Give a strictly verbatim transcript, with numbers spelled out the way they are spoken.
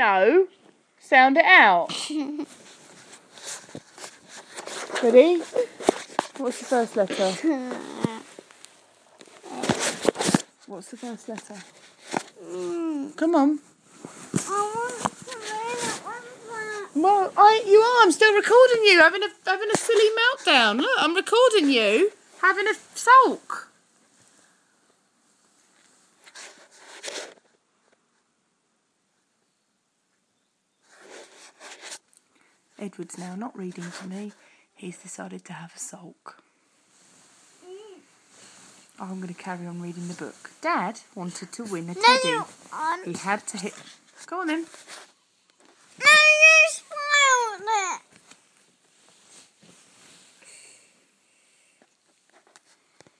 no. Sound it out. Ready? What's the first letter? What's the first letter? Mm. Come on. I want to read it. What's that? Well, I, you are. I'm still recording you, having a having a silly meltdown. Look, I'm recording you having a sulk. Edward's now not reading to me. He's decided to have a sulk. I'm going to carry on reading the book. Dad wanted to win a teddy. No, He had to hit... Go on then.